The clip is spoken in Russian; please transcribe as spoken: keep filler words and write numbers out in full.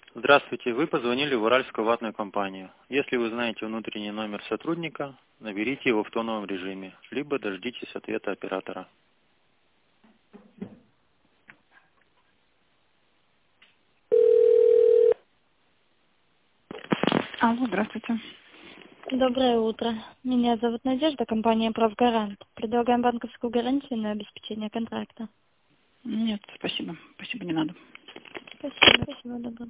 Здравствуйте, вы позвонили в Уральскую ватную компанию. Если вы знаете внутренний номер сотрудника, наберите его в тоновом режиме, либо дождитесь ответа оператора. Алло, здравствуйте. Доброе утро. Меня зовут Надежда, компания «Правгарант». Предлагаем банковскую гарантию на обеспечение контракта. Нет, спасибо. Спасибо, не надо. Спасибо. Всего доброго.